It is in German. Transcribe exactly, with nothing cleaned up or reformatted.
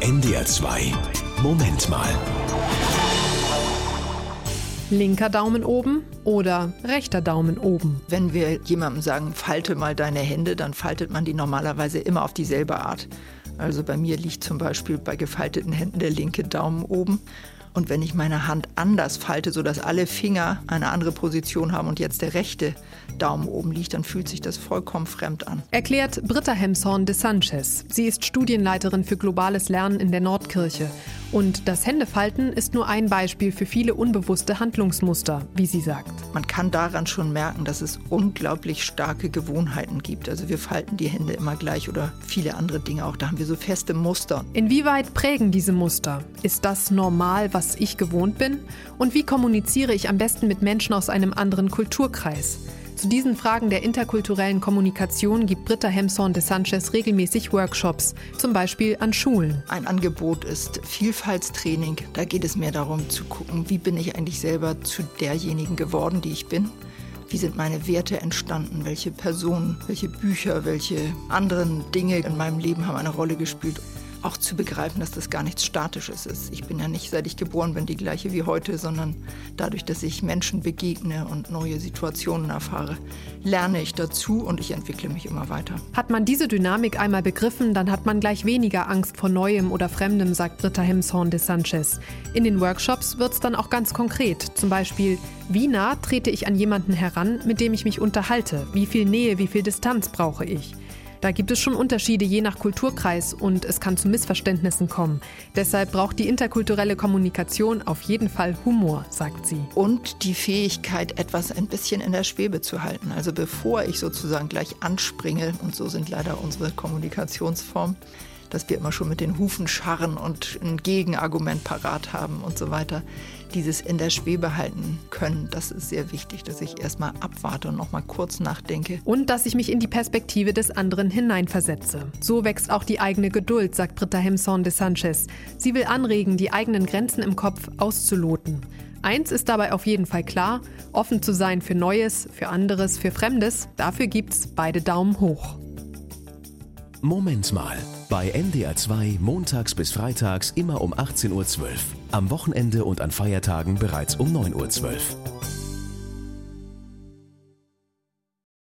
N D R zwei. Moment mal. Linker Daumen oben oder rechter Daumen oben? Wenn wir jemandem sagen, falte mal deine Hände, dann faltet man die normalerweise immer auf dieselbe Art. Also bei mir liegt zum Beispiel bei gefalteten Händen der linke Daumen oben. Und wenn ich meine Hand anders falte, sodass alle Finger eine andere Position haben und jetzt der rechte Daumen oben liegt, dann fühlt sich das vollkommen fremd an. Erklärt Britta Hemshorn de Sanchez. Sie ist Studienleiterin für globales Lernen in der Nordkirche. Und das Händefalten ist nur ein Beispiel für viele unbewusste Handlungsmuster, wie sie sagt. Man kann daran schon merken, dass es unglaublich starke Gewohnheiten gibt. Also wir falten die Hände immer gleich oder viele andere Dinge auch. Da haben wir so feste Muster. Inwieweit prägen diese Muster? Ist das normal, was ich gewohnt bin? Und wie kommuniziere ich am besten mit Menschen aus einem anderen Kulturkreis? Zu diesen Fragen der interkulturellen Kommunikation gibt Britta Hemshorn de Sanchez regelmäßig Workshops, zum Beispiel an Schulen. Ein Angebot ist Vielfaltstraining. Da geht es mehr darum zu gucken, wie bin ich eigentlich selber zu derjenigen geworden, die ich bin. Wie sind meine Werte entstanden? Welche Personen, welche Bücher, welche anderen Dinge in meinem Leben haben eine Rolle gespielt? Auch zu begreifen, dass das gar nichts Statisches ist. Ich bin ja nicht, seit ich geboren bin, die gleiche wie heute, sondern dadurch, dass ich Menschen begegne und neue Situationen erfahre, lerne ich dazu und ich entwickle mich immer weiter. Hat man diese Dynamik einmal begriffen, dann hat man gleich weniger Angst vor Neuem oder Fremdem, sagt Britta Hemshorn de Sanchez. In den Workshops wird es dann auch ganz konkret. Zum Beispiel, wie nah trete ich an jemanden heran, mit dem ich mich unterhalte? Wie viel Nähe, wie viel Distanz brauche ich? Da gibt es schon Unterschiede je nach Kulturkreis und es kann zu Missverständnissen kommen. Deshalb braucht die interkulturelle Kommunikation auf jeden Fall Humor, sagt sie. Und die Fähigkeit, etwas ein bisschen in der Schwebe zu halten. Also bevor ich sozusagen gleich anspringe, und so sind leider unsere Kommunikationsformen, dass wir immer schon mit den Hufen scharren und ein Gegenargument parat haben und so weiter. Dieses in der Schwebe halten können, das ist sehr wichtig, dass ich erstmal abwarte und noch mal kurz nachdenke. Und dass ich mich in die Perspektive des anderen hineinversetze. So wächst auch die eigene Geduld, sagt Britta Hemshorn de Sanchez. Sie will anregen, die eigenen Grenzen im Kopf auszuloten. Eins ist dabei auf jeden Fall klar: offen zu sein für Neues, für anderes, für Fremdes. Dafür gibt's beide Daumen hoch. Moment mal. Bei N D R zwei montags bis freitags immer um achtzehn Uhr zwölf. Am Wochenende und an Feiertagen bereits um neun Uhr zwölf.